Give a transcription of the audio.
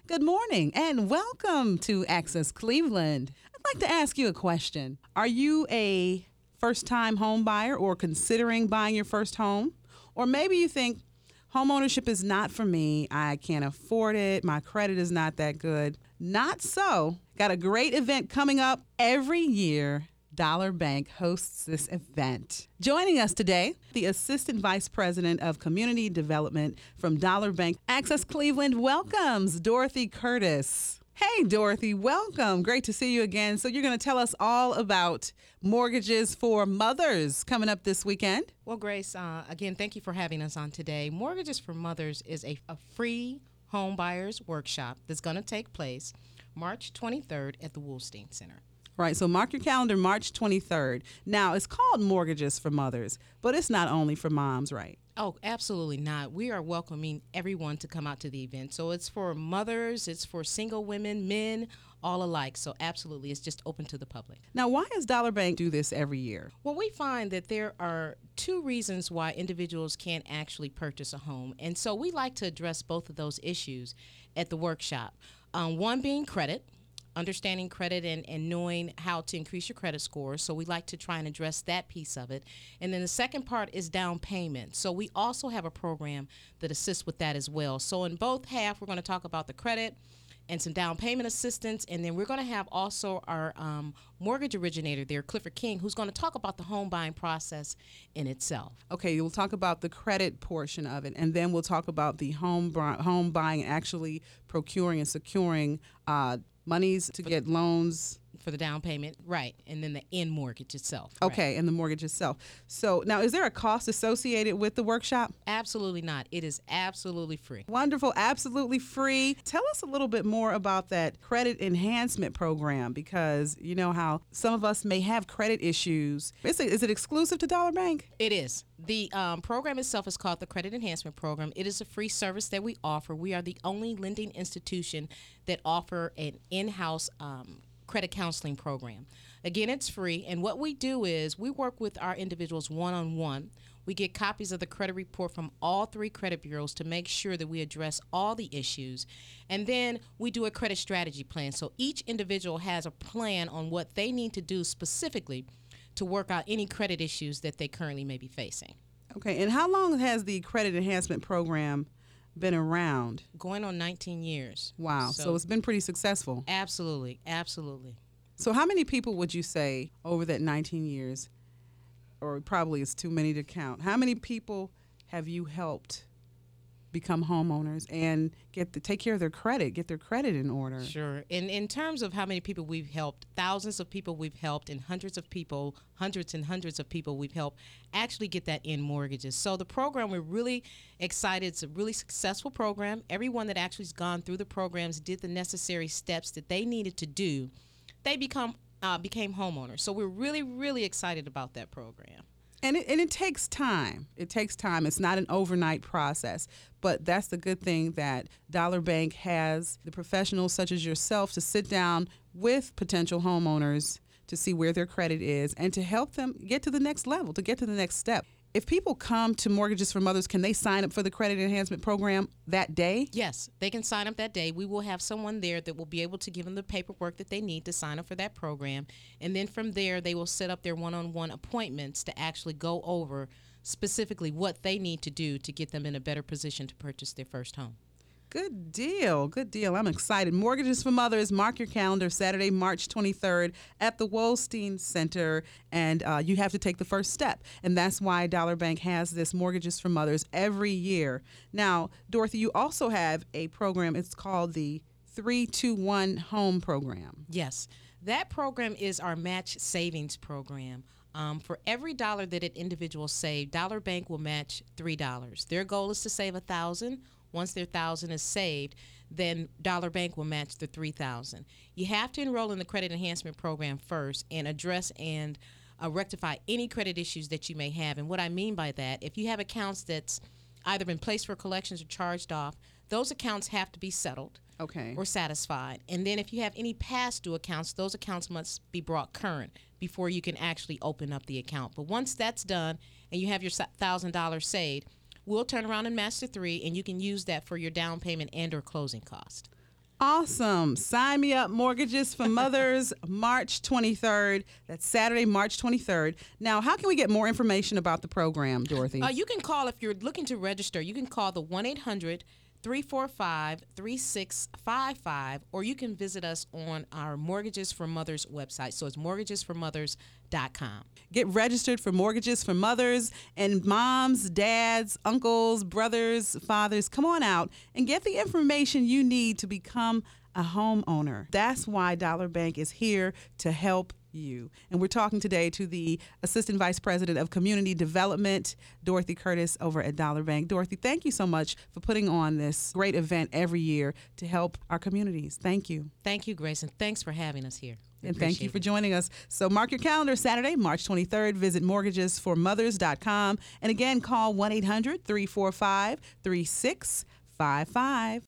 Good morning and welcome to Access Cleveland. I'd like to ask you a question. Are you a first-time home buyer or considering buying your first home? Or maybe you think home ownership is not for me. I can't afford it. My credit is not that good. Not so. Got a great event coming up every year. Dollar Bank hosts this event. Joining us today, the Assistant Vice President of Community Development from Dollar Bank Access Cleveland welcomes Dorothy Curtis. Hey, Dorothy, welcome. Great to see you again. So you're going to tell us all about mortgages for mothers coming up this weekend. Well, Grace, again, thank you for having us on today. Mortgages for Mothers is a free home buyers workshop that's going to take place March 23rd at the Woolstein Center. Right, so mark your calendar, March 23rd. Now, it's called Mortgages for Mothers, but it's not only for moms, right? Oh, absolutely not. We are welcoming everyone to come out to the event. So it's for mothers, it's for single women, men, all alike. So absolutely, it's just open to the public. Now, why does Dollar Bank do this every year? Well, we find that there are two reasons why individuals can't actually purchase a home. And so we like to address both of those issues at the workshop. One being credit. Understanding credit and knowing how to increase your credit score. So we like to try and address that piece of it. And then the second part is down payment. So we also have a program that assists with that as well. So in both half, we're going to talk about the credit and some down payment assistance. And then we're going to have also our mortgage originator there, Clifford King, who's going to talk about the home buying process in itself. Okay, we'll talk about the credit portion of it, and then we'll talk about the home buying, actually procuring and securing monies to get loans. For the down payment, right, and then the end mortgage itself. Okay, right. And the mortgage itself. So now, is there a cost associated with the workshop? Absolutely not. It is absolutely free. Wonderful, absolutely free. Tell us a little bit more about that credit enhancement program, because you know how some of us may have credit issues. Is it exclusive to Dollar Bank? It is. The program itself is called the Credit Enhancement Program. It is a free service that we offer. We are the only lending institution that offer an in-house credit counseling program. Again, it's free, and what we do is we work with our individuals one-on-one. We get copies of the credit report from all three credit bureaus to make sure that we address all the issues, and then we do a credit strategy plan. So each individual has a plan on what they need to do specifically to work out any credit issues that they currently may be facing. Okay, and how long has the credit enhancement program been around? Going on 19 years. Wow, so it's been pretty successful. Absolutely, absolutely. So how many people would you say over that 19 years, or probably it's too many to count, how many people have you helped become homeowners and take care of their credit, get their credit in order? Sure. In terms of how many people we've helped, thousands of people we've helped, and hundreds and hundreds of people we've helped actually get that in mortgages. So the program, we're really excited. It's a really successful program. Everyone that actually has gone through the programs did the necessary steps that they needed to do. They became homeowners. So we're really, really excited about that program. And it takes time. It takes time. It's not an overnight process. But that's the good thing, that Dollar Bank has the professionals such as yourself to sit down with potential homeowners to see where their credit is and to help them get to the next level, to get to the next step. If people come to Mortgages for Mothers, can they sign up for the credit enhancement program that day? Yes, they can sign up that day. We will have someone there that will be able to give them the paperwork that they need to sign up for that program. And then from there, they will set up their one-on-one appointments to actually go over specifically what they need to do to get them in a better position to purchase their first home. Good deal. Good deal. I'm excited. Mortgages for Mothers. Mark your calendar, Saturday, March 23rd at the Woolstein Center. And you have to take the first step. And that's why Dollar Bank has this Mortgages for Mothers every year. Now, Dorothy, you also have a program. It's called the 321 Home Program. Yes. That program is our match savings program. For every dollar that an individual saves, Dollar Bank will match $3. Their goal is to save $1,000. Once their $1,000 is saved, then Dollar Bank will match the $3,000. You have to enroll in the credit enhancement program first and address and rectify any credit issues that you may have. And what I mean by that, if you have accounts that's either been placed for collections or charged off, those accounts have to be settled. Okay. Or satisfied. And then if you have any past due accounts, those accounts must be brought current before you can actually open up the account. But once that's done and you have your $1,000 saved, we'll turn around and match the $3,000, and you can use that for your down payment and or closing cost. Awesome. Sign me up. Mortgages for Mothers, March 23rd. That's Saturday, March 23rd. Now, how can we get more information about the program, Dorothy? You can call, if you're looking to register, you can call the 1-800-345-3655, or you can visit us on our Mortgages for Mothers website. So it's mortgagesformothers.com. Get registered for Mortgages for Mothers, and moms, dads, uncles, brothers, fathers, come on out and get the information you need to become a homeowner. That's why Dollar Bank is here to help you. And we're talking today to the Assistant Vice President of Community Development, Dorothy Curtis, over at Dollar Bank. Dorothy, thank you so much for putting on this great event every year to help our communities. Thank you. Thank you, Grace, and thanks for having us here. And thank you for joining us. So mark your calendar, Saturday, March 23rd. Visit mortgagesformothers.com. And again, call 1-800-345-3655.